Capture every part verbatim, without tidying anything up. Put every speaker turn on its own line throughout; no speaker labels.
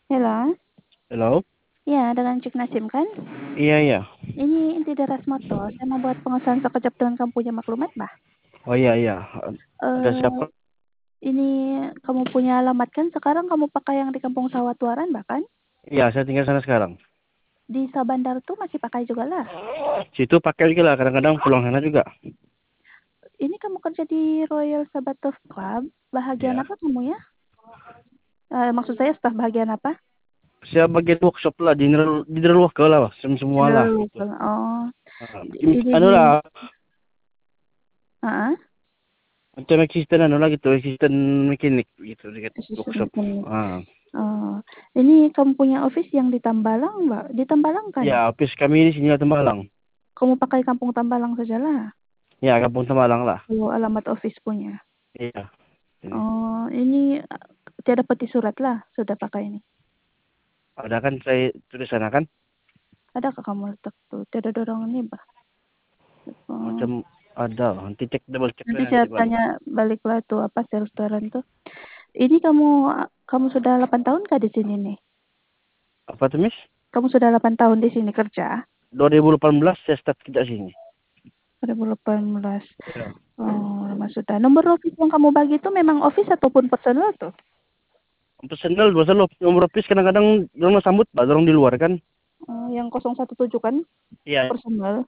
Halo?
Halo?
Iya, dengan Cik Nasim kan?
Iya, iya.
Ini inti Deras Motor, saya mau buat pengesahan sekejap dengan kamu punya maklumat, Bah.
Oh iya, iya. Ada
Eh,
siapa?
ini kamu punya alamat kan? Sekarang kamu pakai yang di Kampung Sawah Tuaran, bahkan?
Iya, saya tinggal sana sekarang.
Di Sabandar tuh masih pakai juga lah.
Situ pakai juga lah, kadang-kadang pulang sana juga.
Ini kamu kerja di Royal Sabatos Club, bahagian
Iya.
apa kamu ya? Eh, maksud saya staf bahagian apa?
Saya bagian workshop lah, general, general worker lah, sem- semua lah.
General
Gitu.
Local. Oh,
Ah,
ini
anu
di...
lah,
Ah,
macam asisten anu lah gitu, asisten mekanik gitu, dekat
assistant
workshop.
mechanic.
Ah.
Oh, ini kamu punya office yang di Tambalang, Mbak? Di Tambalang kan?
Ya, office kami di sini lah Tembalang.
Kamu pakai Kampung Tambalang sajalah.
Ya, kampung Tembalang lah.
Kalau alamat office punya.
Iya. Ini.
Oh, ini uh, tiada peti surat lah, sudah pakai ini.
Ada kan saya tulis sana kan,
Adakah kamu letak tuh? Tiada dorong ini, Bah. Oh,
macam ada. Nanti cek double cek
nanti
lah
saya
nanti balik.
tanya baliklah tuh apa sales restoran tuh. Ini kamu kamu sudah delapan tahun kah di sini nih?
Apa tuh, Miss?
Kamu sudah delapan tahun di sini kerja?
dua ribu delapan belas saya start kerja sini.
dua ribu delapan belas.
Ya.
Oh, lama sudah. Nomor office yang kamu bagi itu memang office ataupun personal tuh?
Personal biasa lo nomor office kadang-kadang orang sambut pak orang di luar kan.
Oh, yang nol satu tujuh kan
Iya.
personal.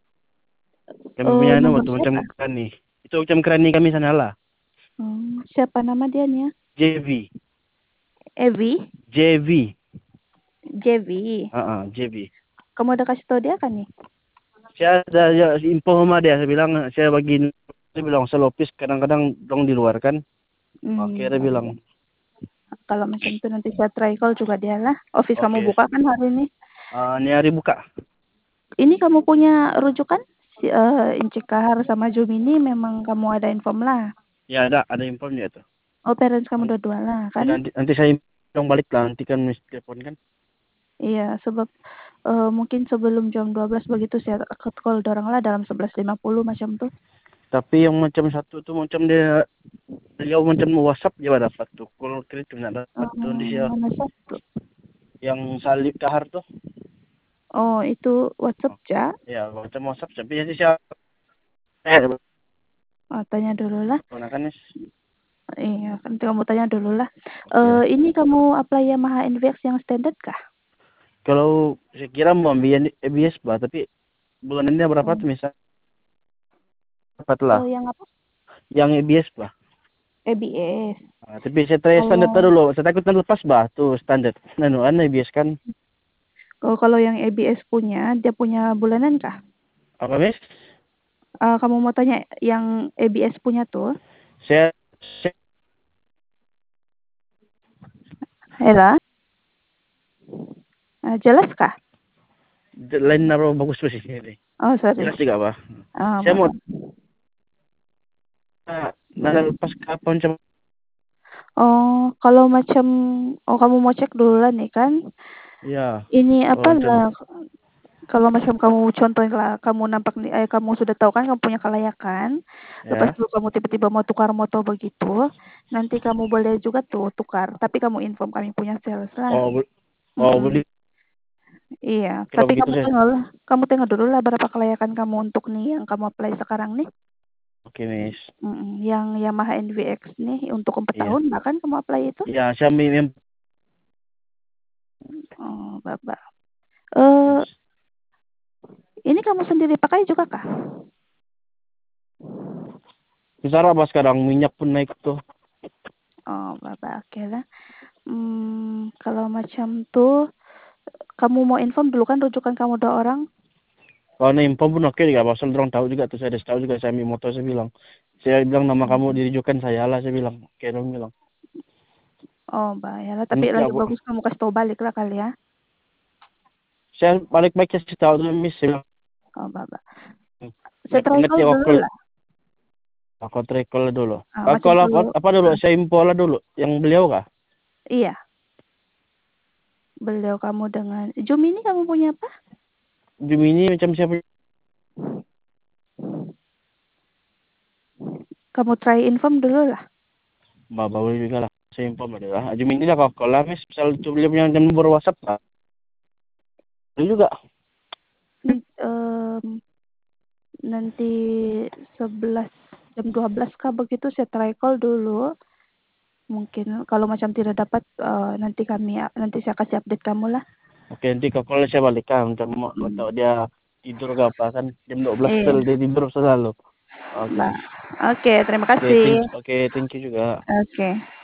Kami
Oh,
punya anu
nomor
waktu macam
siapa?
kerani. Itu macam kerani kami sana lah.
Hmm, siapa nama dia nih ya?
J V.
Evi,
J V.
J V.
Ah, uh, J V.
Kamu udah kasih tau dia kan nih?
Saya ada ya, info sama dia. Saya bilang saya bagi dia bilang saya office kadang-kadang dong di luar kan. Oke
Hmm,
dia bilang.
kalau macam itu nanti saya try call juga dia lah. Office kamu
Oke.
buka kan hari ini?
Uh, ini hari buka.
Ini kamu punya rujukan? Si, uh, Inci Kahar sama Jumini memang kamu ada inform lah.
Ya ada ada infonya itu.
Oh, parents kamu dua-dua lah
Ya,
kan?
nanti nanti saya dong balik lah nanti kan miss telepon kan.
Iya, sebab uh, mungkin sebelum jam dua belas begitu saya akan call dorang lah dalam sebelas lima puluh macam tuh.
Tapi yang macam satu tuh macam dia beliau macam WhatsApp dia dapat tuh. Kalau kredit nggak dapat tuh di
Um,
sini.
mana satu?
Yang salib kahar tuh.
Oh, itu WhatsApp
Oh,
ja.
ya macam WhatsApp tapi jadi siapa eh
Oh, tanya dulu lah.
gunakan nih.
Iya, nanti kamu tanya dulu lah. Uh,
Oke.
ini kamu apply Yamaha N V X yang standard kah?
Kalau saya kira mau ambil A B S bah tapi bulanannya berapa
Oh,
tuh misal dapat lah
uh, yang apa?
yang A B S bah.
A B S.
Nah, tapi saya try standar
Kalau
dulu saya takut nanti lepas bah tuh standar nah nu A B S kan
kalau kalau yang A B S punya, dia punya bulanan kah?
apa mis
Uh, kamu mau tanya yang A B S punya tuh?
saya, saya
Hela, uh, jelas kah?
lain naruh bagus sih ini
Oh, sorry.
jelas juga bah
Uh,
saya mau
Bapak.
nah, nah lepas kapan coba
Oh, kalau macam oh kamu mau cek dulu lah nih kan?
ya
Ini
kalau
apa
macam
lah? Kalau macam kamu contohnya lah, kamu nampak nih, eh, kamu sudah tahu kan kamu punya kelayakan. Lepas
ya
itu kamu tiba-tiba mau tukar motor begitu, nanti kamu boleh juga tuh tukar. Tapi kamu inform kami punya sales lah.
oh bu- oh
Mm-mm.
beli
Iya,
kalau
tapi
begitu
kamu
saya
tengok lah, kamu tengok dulu lah berapa kelayakan kamu untuk nih yang kamu apply sekarang nih.
oke mis
Mm-mm. Yang Yamaha N V X nih untuk empat
iya
tahun bahkan kamu apply itu.
ya saya minum
Oh, Bapak. Eh, ini kamu sendiri pakai juga kah?
besar apa sekarang minyak pun naik tuh
Oh, Bapak, oke lah. Hmm, kalau macam tuh, kamu mau inform dulu kan rujukan kamu dua orang?
kalau nih info pun oke juga pasal orang tahu juga tuh saya ada tahu juga saya ambil motor saya bilang saya bilang nama kamu dirijukan saya lah saya bilang oke dong bilang
Oh, bahaya lah. Tapi
nanti
lebih
aku
bagus kamu kasih tahu balik lah kali ya.
saya balik baik saya tahu tuh miss saya bilang
Oh, Bapak. Saya
nanti
try
nanti
call
aku
dulu
call
lah.
aku try call dulu
Ah,
aku
macam
lah apa,
kalau,
apa dulu
ah,
saya info lah dulu yang beliau kah
iya, beliau kamu dengan, Zoom ini kamu punya apa?
Gemini macam siapa
Kamu try inform dulu lah.
bawa juga lah Saya inform adalah Jumini lah kok. Kalau mis misal coba dia punya nomor WhatsApp tak? Itu juga.
Nen mmm, nanti sebelas jam dua belas kah begitu saya try call dulu. Mungkin kalau macam tidak dapat, eee, nanti kami nanti saya kasih update kamulah.
Oke, nanti ke call saya balik kan, untuk mau mau
Mmm.
tahu dia tidur ke apa kan, jam dua belas
Iya.
tel dia tidur selalu.
Ba
Oke.
oke terima
Oke,
kasih.
thank oke, thank you juga.
Oke.